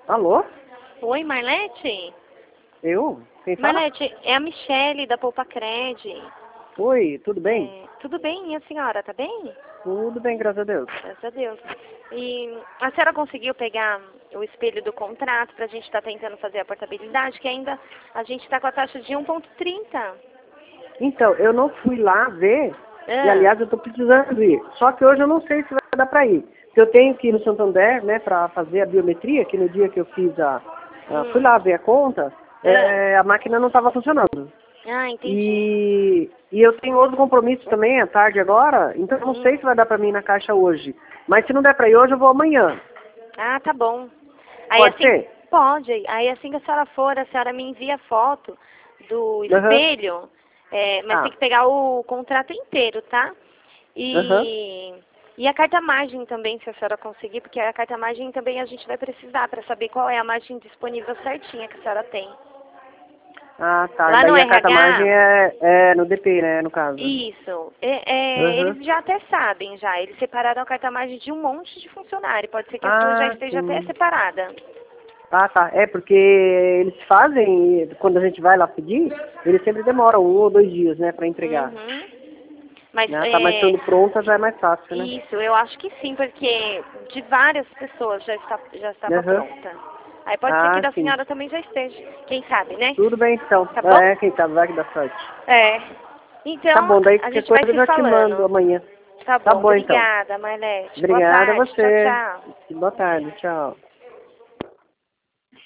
Alô? Oi, Marlete? Eu? Quem fala? Marlete, é a Michele da Poupa Cred. Oi, tudo bem? Tudo bem, e a senhora, tá bem? Tudo bem, graças a Deus. Graças a Deus. E a senhora conseguiu pegar o espelho do contrato pra gente estar tentando fazer a portabilidade, que ainda a gente tá com a taxa de 1,30. Então, eu não fui lá ver, e Ah, aliás eu tô precisando ir. Só que hoje eu não sei se vai dar pra ir. Porque eu tenho que ir no Santander, né, pra fazer a biometria, que no dia que eu fiz fui lá ver a conta, a máquina não estava funcionando. entendi. E eu tenho outro compromisso também, à tarde agora, então eu não sei se vai dar pra mim ir na caixa hoje. Mas se não der pra ir hoje, eu vou amanhã. Ah, tá bom. Aí Pode assim, ser? pode. Aí assim que a senhora for, a senhora me envia a foto do Aham. espelho, mas tem Ah, que pegar o contrato inteiro, tá? aham. E a carta-margem também, se a senhora conseguir, porque a carta-margem também a gente vai precisar para saber qual é a margem disponível certinha que a senhora tem. Ah, tá. Lá no Daí a carta-margem RH, é no DP, né, no caso. isso, Aham. eles já até sabem já, eles separaram a carta-margem de um monte de funcionário, pode ser que a sua já Ah, esteja até sim. separada. Ah, tá. É porque eles fazem, quando a gente vai lá pedir, eles sempre demoram 1 ou 2 dias, né, pra entregar. Uhum. Mas Né? Tá, mas estando pronta já é mais fácil, né? isso, eu acho que sim, porque de várias pessoas já estava Aham. pronta. Aí pode ser que Ah, da sim. senhora também já esteja, quem sabe, né? Tudo bem, então. Tá bom? Quem sabe vai que dá sorte. É. Tá Então, bom, daí a qualquer gente vai coisa eu se já te mando falando. amanhã. Tá Tá bom, bom, então. obrigada, Marlete. Boa Obrigada a tarde, tchau, você. tchau. Boa tarde, tchau.